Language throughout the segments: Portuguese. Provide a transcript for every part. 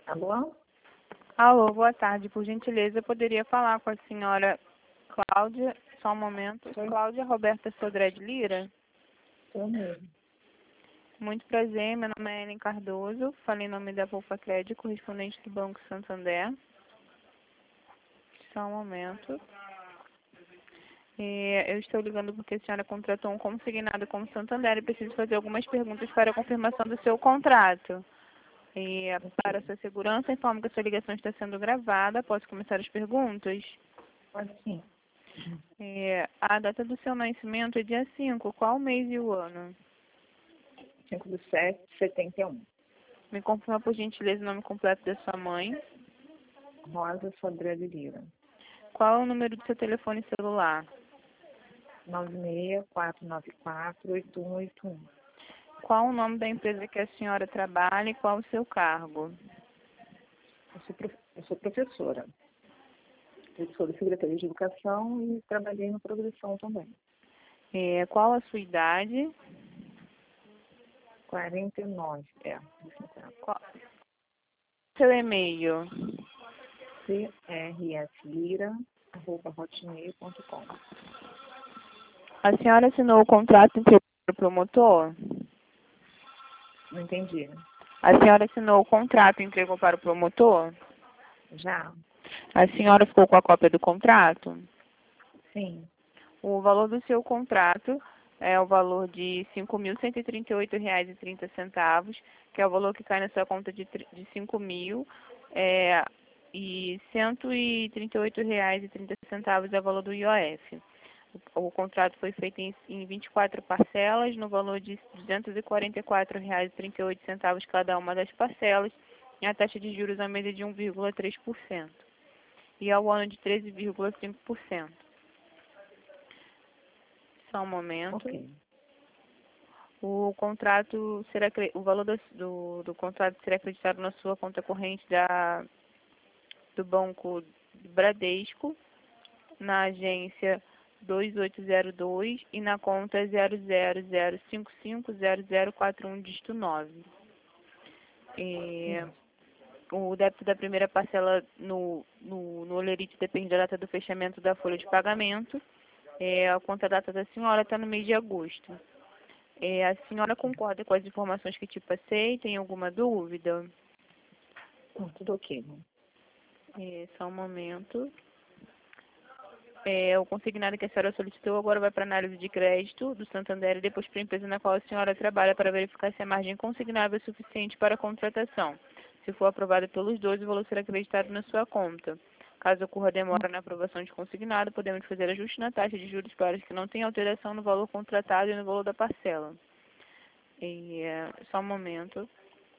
Alô? Alô, boa tarde. Por gentileza, eu poderia falar com a senhora Cláudia, só um momento. Oi. Cláudia Roberta Sodré de Lira? Sou mesmo. Muito prazer, meu nome é Ellen Cardoso, falei em nome da Volfa Crédito, correspondente do Banco Santander. Só um momento. Eu estou ligando porque a senhora contratou um consignado com o Santander e preciso fazer algumas perguntas para a confirmação do seu contrato. Para a sua segurança, informo que a sua ligação está sendo gravada. Posso começar as perguntas? Pode sim. A data do seu nascimento é dia 5. Qual o mês e o ano? 5/7/71. Me confirma, por gentileza, o nome completo da sua mãe. Rosa Sodré de Lira. Qual é o número do seu telefone celular? 964948181. Qual o nome da empresa que a senhora trabalha e qual o seu cargo? Eu sou professora. Eu sou da Secretaria de Educação e trabalhei no Progressão também. Qual a sua idade? 49, Qual seu e-mail? crslira@hotmail.com. A senhora assinou o contrato entre o promotor? Não entendi. A senhora assinou o contrato e entregou para o promotor? Já? A senhora ficou com a cópia do contrato? Sim. O valor do seu contrato é o valor de R$ 5.138,30, que é o valor que cai na sua conta de R$ 5.000, e R$ 138,30 é o valor do IOF. O contrato foi feito em 24 parcelas, no valor de R$ 244,38 cada uma das parcelas, e a taxa de juros à média de 1,3%, e ao ano de 13,5%. Só um momento. Ok. O valor do contrato será acreditado na sua conta corrente do Banco Bradesco, na agência 2802 e na conta 0005500441 dígito 9. O débito da primeira parcela no Olerite depende da data do fechamento da folha de pagamento. A contradata da senhora está no mês de agosto. A senhora concorda com as informações que te passei? Tem alguma dúvida? Tudo ok. Só um momento. O consignado que a senhora solicitou agora vai para análise de crédito do Santander e depois para a empresa na qual a senhora trabalha para verificar se a margem consignável é suficiente para a contratação. Se for aprovada pelos dois, o valor será acreditado na sua conta. Caso ocorra demora na aprovação de consignado, podemos fazer ajuste na taxa de juros para que não tenha alteração no valor contratado e no valor da parcela. Só um momento.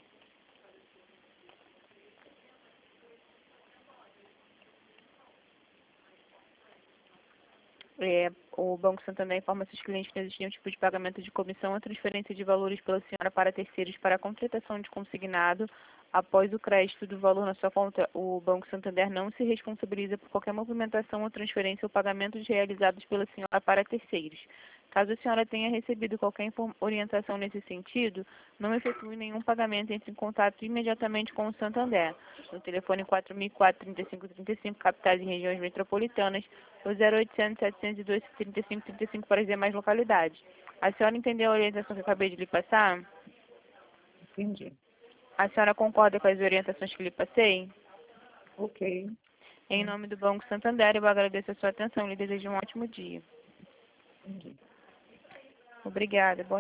O Banco Santander informa seus clientes que existia um tipo de pagamento de comissão ou transferência de valores pela senhora para terceiros para a contratação de consignado. Após o crédito do valor na sua conta, o Banco Santander não se responsabiliza por qualquer movimentação ou transferência ou pagamentos realizados pela senhora para terceiros. Caso a senhora tenha recebido qualquer orientação nesse sentido, não efetue nenhum pagamento, entre em contato imediatamente com o Santander, no telefone 4004-3535, capitais e regiões metropolitanas, ou 0800-702-3535 para as demais localidades. A senhora entendeu a orientação que eu acabei de lhe passar? Entendi. A senhora concorda com as orientações que lhe passei? Ok. Em nome do Banco Santander, eu agradeço a sua atenção e lhe desejo um ótimo dia. Entendi. Obrigada. Bom